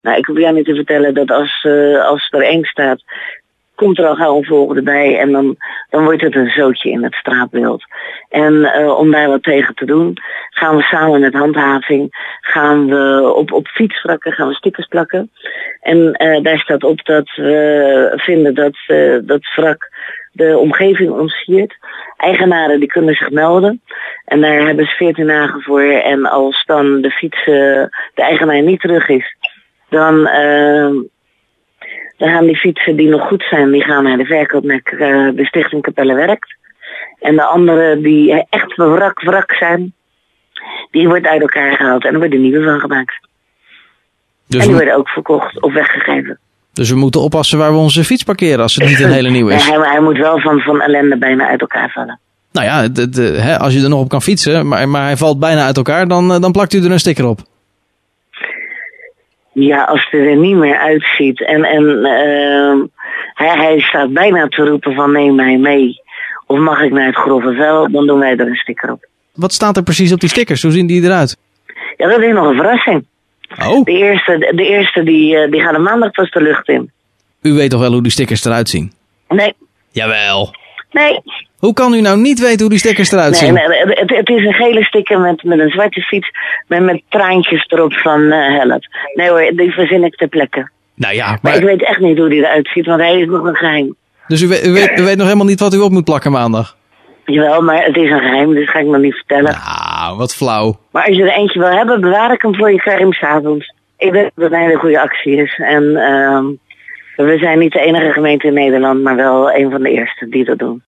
Nou, ik hoef jou niet te vertellen dat als er 1 staat, komt er al gauw een volgende bij en dan wordt het een zootje in het straatbeeld. En om daar wat tegen te doen, gaan we samen met handhaving, gaan we op fietswrakken gaan we stickers plakken. En daar staat op dat we vinden dat wrak de omgeving ontsiert. Eigenaren die kunnen zich melden. En daar hebben ze 14 dagen voor. En als dan de fiets, de eigenaar niet terug is, dan gaan die fietsen die nog goed zijn, die gaan naar de verkoop naar de Stichting Capelle Werkt. En de andere die echt wrak zijn, die wordt uit elkaar gehaald en er worden nieuwe van gemaakt. Dus en die worden ook verkocht of weggegeven. Dus we moeten oppassen waar we onze fiets parkeren als het niet een hele nieuwe is. Nee, hij moet wel van ellende bijna uit elkaar vallen. Nou ja, als je er nog op kan fietsen, maar hij valt bijna uit elkaar, dan plakt u er een sticker op. Ja, als het er niet meer uitziet en hij staat bijna te roepen van neem mij mee of mag ik naar het grove vuil, dan doen wij er een sticker op. Wat staat er precies op die stickers? Hoe zien die eruit? Ja, dat is nog een verrassing. Oh. De eerste die gaat maandag pas de lucht in. U weet toch wel hoe die stickers eruit zien? Nee. Jawel. Nee. Hoe kan u nou niet weten hoe die stickers eruit zien? Nee, het is een gele sticker met een zwarte fiets met traantjes erop van help. Nee hoor, die verzin ik ter plekke. Nou ja, maar ik weet echt niet hoe die eruit ziet, want hij is nog een geheim. Dus u weet nog helemaal niet wat u op moet plakken maandag? Jawel, maar het is een geheim, dus ga ik nog niet vertellen. Nou, wat flauw. Maar als je er eentje wil hebben, bewaar ik hem voor je geheim 's avonds. Ik denk dat het een hele goede actie is. En we zijn niet de enige gemeente in Nederland, maar wel een van de eerste die dat doen.